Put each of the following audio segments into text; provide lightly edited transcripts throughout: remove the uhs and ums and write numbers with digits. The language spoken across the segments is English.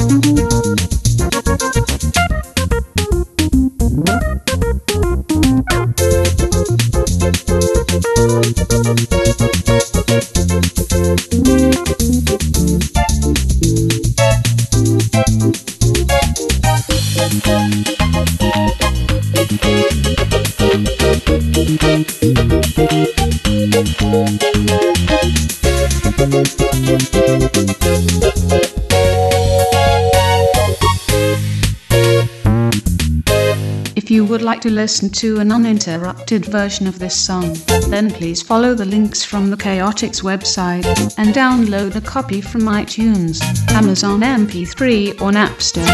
If you would like to listen to an uninterrupted version of this song, then please follow the links from the Chaotix website and download a copy from iTunes, Amazon MP3 or Napster.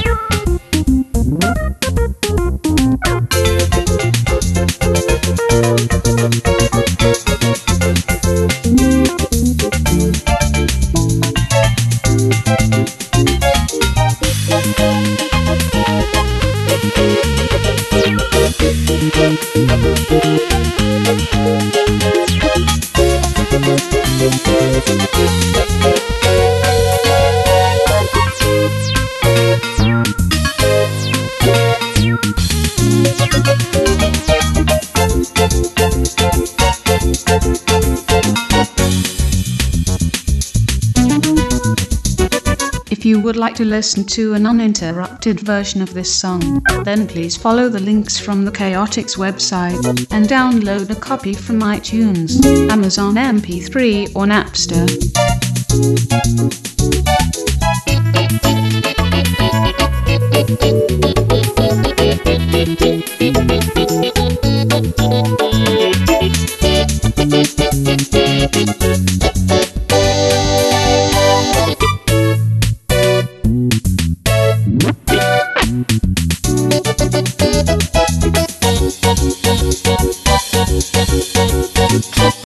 If you would like to listen to an uninterrupted version of this song, then please follow the links from the Chaotix website and download a copy from iTunes, Amazon MP3 or Napster.